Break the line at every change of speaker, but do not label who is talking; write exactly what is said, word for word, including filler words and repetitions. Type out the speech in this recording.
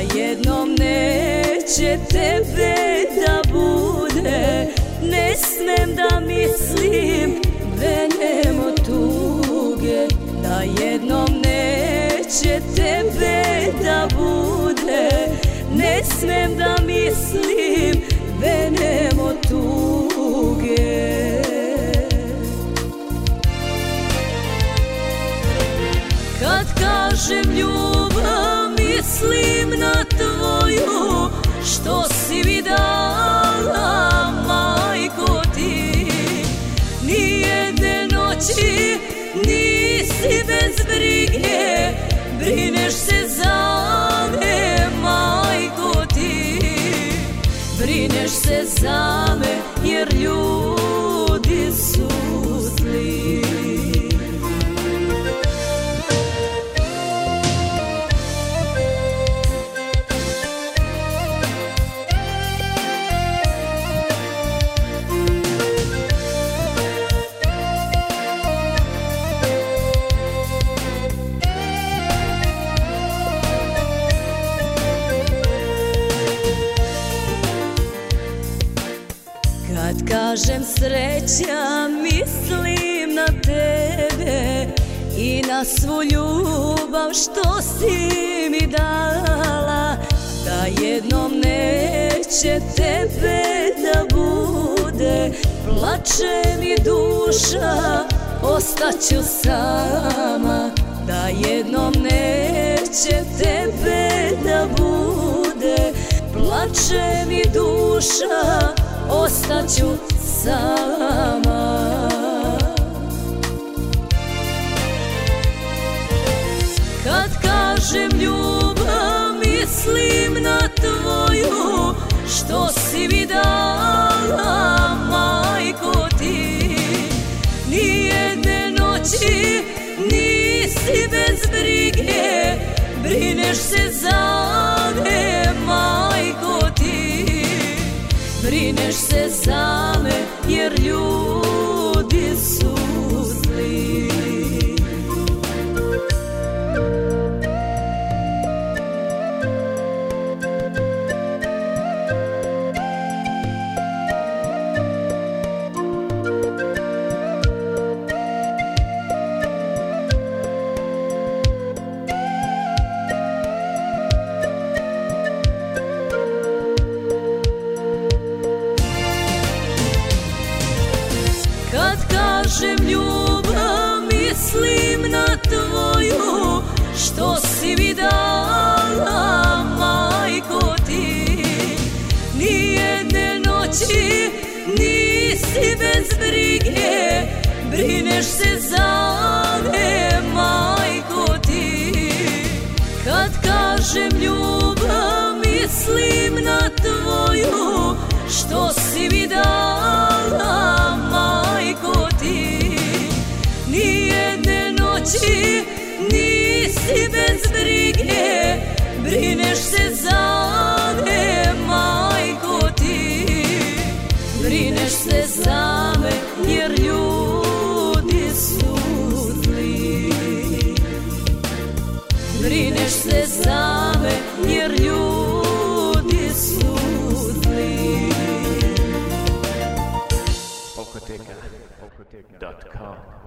da jednom neće tebe da bude. Ne smem da mislim venem od tuge, da jednom neće tebe da bude. Ne smem da mislim venem od tuge. Kad kažem ljubav, mislim na tvoju, što si mi dala, majko ti. Nijedne noći nisi bez brige, brineš se za me, majko ti. Brineš se za me, jer ljudi su zli. Kad kažem sreća, mislim na tebe i na svu ljubav što si mi dala. Da jednom neće tebe da bude, plače mi duša, ostaću sama. Da jednom neće tebe da bude, plače mi duša, ostaću sama. Kad kažem ljubav, mislim na tvoju, što si mi dala, majko ti. Nijedne noći nisi bez brige, brineš se za me, majko ti. Brineš se za me, jer ljudi su zli. Kad kažem ljubav, mislim na tvoju, što si mi dala, majko ti. Nijedne noći nisi bez brige, brineš se za me, majko ti. Kad kažem ljubav, mislim na tvoju, što si mi dala, majko ti. Nijedne noći nisi bez brige, brineš se za me, majko ti. Brineš se za me, jer ljudi su zli. Brineš se za me, jer ljudi su zli.
Polkoteka dot com